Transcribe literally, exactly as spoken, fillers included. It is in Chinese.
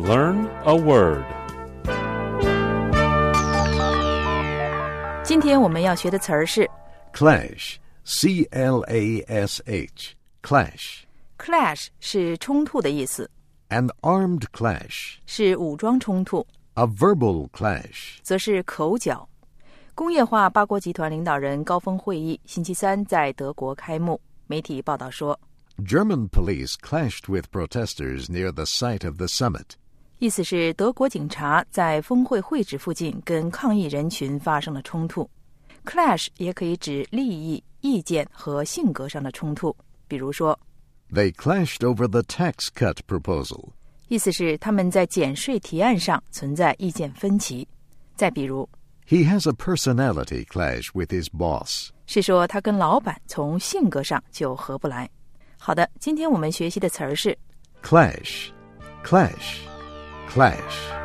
Learn a word. 今天我们要学的词儿是 Clash, C L A S H, clash. clash 是冲突的意思， An armed clash, 是武装冲突， a verbal clash. 则是口角。工业化八国集团领导人高峰会议星期三在德国开幕，媒体报道说 German police clashed with protesters near the site of the summit. 意思是德国警察在峰会会址附近跟抗议人群发生了冲突。 Clash 也可以指利益、意见和性格上的冲突，比如说 They clashed over the tax cut proposal. 意思是他们在减税提案上存在意见分歧。再比如 He has a personality clash with his boss. 是说他跟老板从性格上就合不来。好的，今天我们学习的词儿是 Clash, clash, clash.